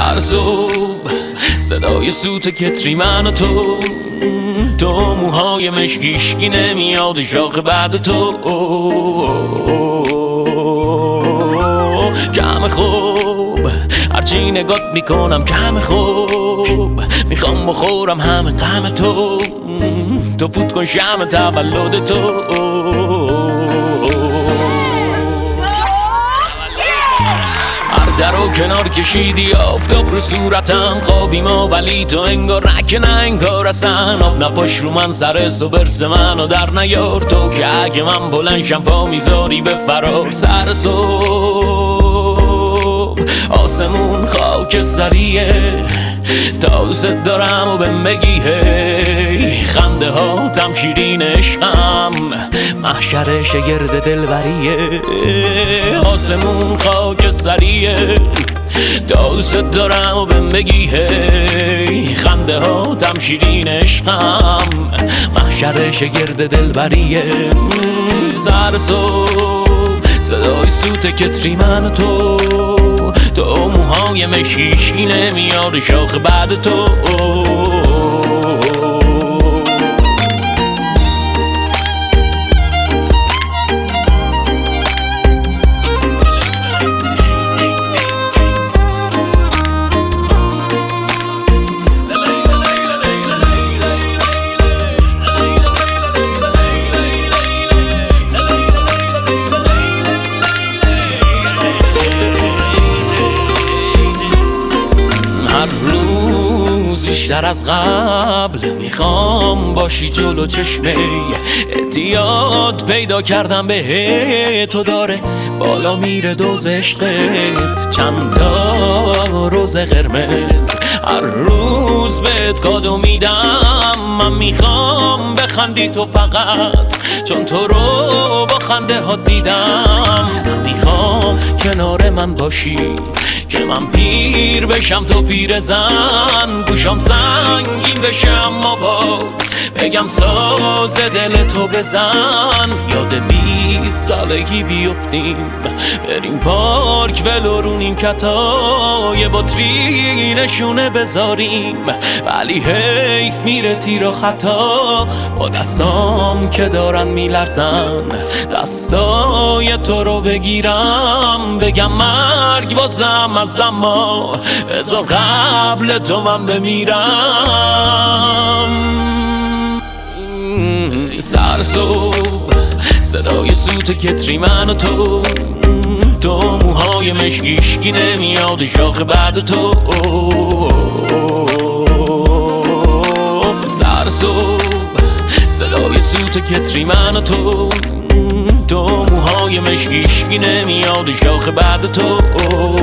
سر صبح صدای سوت کتری من و تو موهای مشکیشکی نمیاد شاخ بعد تو کم خوب هرچی نگات میکنم کم خوب میخوام بخورم همه غم تو فوت کن شمع تولد تو در و کنار کشیدی آفتاب رو صورتم خوابی ما ولی تو انگار نکه نه انگار اصلا آب نپاش رو من سر برس منو در نیار تو که اگه من بلنشم پا میذاری به فرار سر صبح آسمون خاک سریه دوست دارم و بهم بگی هی خنده ها تم شیرین عشقم محشر شگرد دلبریه آسمون خاک سریه دوست دارم و بهم بگی هی خنده ها تم شیرین عشقم محشر شگرد دلبریه سر صبح صدای سوت کتری من و تو موهای مشیشکی نمیاد شاخ بعد تو بیشتر از قبل میخوام باشی جلو چشمه اعتیاد پیدا کردم به تو داره بالا میره دوز عشقت چند تا روز قرمز هر روز بهت کادو میدم من میخوام بخندی تو فقط چون تو رو با خنده ها دیدم من میخوام کنار من باشی که من پیر بشم تو پیر زن گوشم سنگین بشه اما باز بگم ساز دل تو بزن یاد 20 سالگی بیفتیم بریم پارک ولو رو نیمکتا یه بطری نشونه بذاریم ولی حیف میره تیر و خطا با دستام که دارن میلرزن دستای تو رو بگیرم بگم مرگ واسم از اما ازا قبل تو من بمیرم سر صبح صدای سوت کتری من و تو موهای مشکیشکی نمیاد شاخ بعد تو سر صبح صدای سوت کتری من و تو موهای مشکیشکی نمیاد شاخ بعد تو